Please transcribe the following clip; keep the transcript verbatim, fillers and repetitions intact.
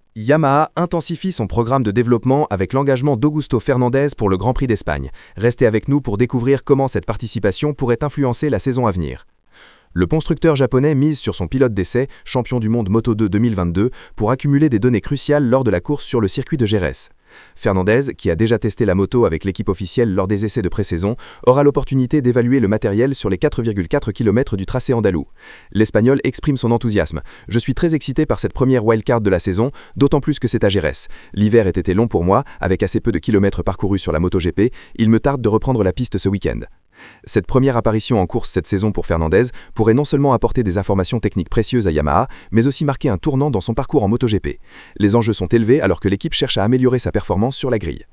Yamaha intensifie son programme de développement avec l'engagement d'Augusto Fernandez pour le Grand Prix d'Espagne. Restez avec nous pour découvrir comment cette participation pourrait influencer la saison à venir. Le constructeur japonais mise sur son pilote d'essai, champion du monde Moto deux deux mille vingt-deux, pour accumuler des données cruciales lors de la course sur le circuit de Jerez. Fernandez, qui a déjà testé la moto avec l'équipe officielle lors des essais de pré-saison, aura l'opportunité d'évaluer le matériel sur les quatre virgule quatre kilomètres du tracé andalou. L'Espagnol exprime son enthousiasme. « Je suis très excité par cette première wildcard de la saison, d'autant plus que c'est à Jerez. L'hiver ait été long pour moi, avec assez peu de kilomètres parcourus sur la MotoGP, il me tarde de reprendre la piste ce week-end. » Cette première apparition en course cette saison pour Fernandez pourrait non seulement apporter des informations techniques précieuses à Yamaha, mais aussi marquer un tournant dans son parcours en MotoGP. Les enjeux sont élevés alors que l'équipe cherche à améliorer sa performance sur la grille.